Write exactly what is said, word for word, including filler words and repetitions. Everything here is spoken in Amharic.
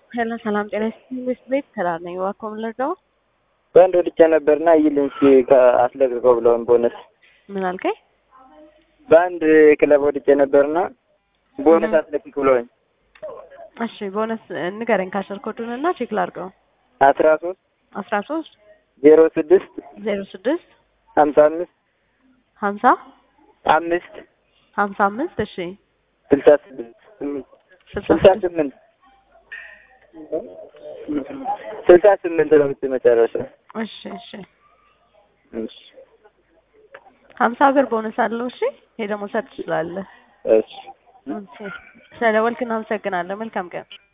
ሄሎ ሰላም ጤና ይስጥልኝ። ቤት ሰላም ነኝ። ዋኮም ለዳው በአንድ ወድቻ ነበርና ይልኝ እስኪ ከአስለቅቀው ብለውን ቦነስ ምን አልከኝ? በአንድ ክለብ ወድቼ ነበርና ቦነስ አስለቅቅ ብለውኝ። እሺ ቦነስ ንገረኝ። ካሸር ኮዱንና ቼክ ላድርገው። አስራ ሶስት አስራ ሶስት ዜሮ ስድስት ዜሮ ስድስት ሀምሳ አምስት ሀምሳ አምስት ሀምሳ አምስት እሺ ስልሳ ስምንት ስልሳ ስምንት ስልሳ ስምንት ነው የምትመጨረሻው። እሺ እሺ እሺ ሀምሳ ብር ቦነስ አለው። እሺ ይሄ ደግሞ ሰጥ ትችላለህ። እሺ እሺ ስለደወልክ እናመሰግናለን። መልካም ቀን።